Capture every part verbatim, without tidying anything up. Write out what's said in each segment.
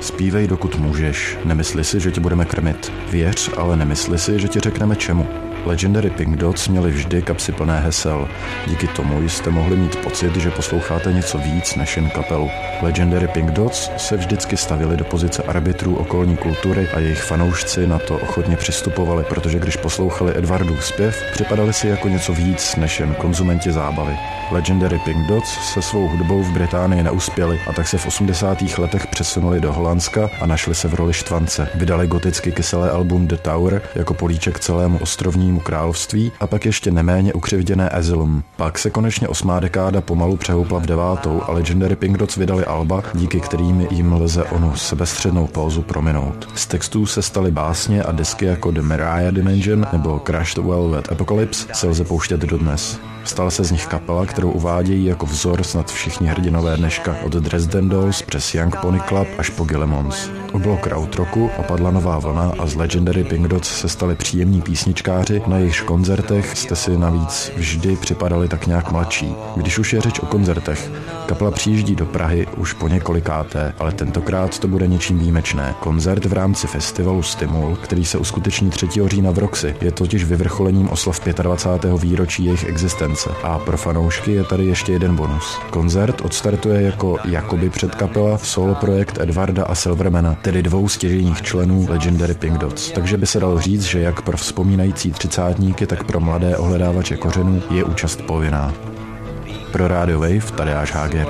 Zpívej, dokud můžeš, nemysli si, že tě budeme krmit. Věř, ale nemysli si, že ti řekneme čemu. Legendary Pink Dots měli vždy kapsy plné hesel. Díky tomu jste mohli mít pocit, že posloucháte něco víc než jen kapelu. Legendary Pink Dots se vždycky stavili do pozice arbitrů okolní kultury a jejich fanoušci na to ochotně přistupovali, protože když poslouchali Edwardův zpěv, připadali si jako něco víc než jen konzumenti zábavy. Legendary Pink Dots se svou hudbou v Británii neuspěli a tak se v osmdesátých letech přesunuli do Holandska a našli se v roli štvance. Vydali goticky kyselé album The Tower jako políček celému ostrovnímu království a pak ještě neméně ukřivděné Asylum. Pak se konečně osmá dekáda pomalu přehoupla v devátou a Legendary Pink Dots vydali alba, díky kterým jim lze onu sebestřednou pózu prominout. Z textů se staly básně a desky jako The Mariah Dimension nebo Crushed Velvet Apocalypse se lze pouštět dodnes. Stala se z nich kapela, kterou uvádějí jako vzor snad všichni hrdinové dneška, od Dresden Dolls přes Young Pony Club až po Guillemons. Ubylo krautrocku a padla nová vlna a z Legendary Pink Dots se stali příjemní písničkáři, na jejichž koncertech jste si navíc vždy připadali tak nějak mladší. Když už je řeč o koncertech, kapela přijíždí do Prahy už po několikáté, ale tentokrát to bude něčím výjimečné. Koncert v rámci festivalu Stimul, který se uskuteční třetího října v Roxy, je totiž vyvrcholením oslav dvacátého pátého výročí jejich existence. A pro fanoušky je tady ještě jeden bonus. Koncert odstartuje jako jakoby předkapela v solo projekt Edwarda a Silvermana, tedy dvou stěžejních členů Legendary Pink Dots. Takže by se dalo říct, že jak pro vzpomínající třicátníky, tak pro mladé ohledávače kořenů je účast povinná. Pro Radio Wave Tadeáš Háger.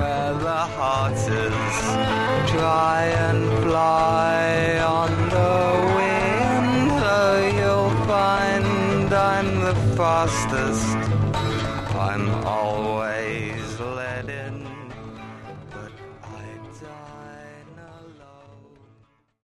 I'm always let in, but I die.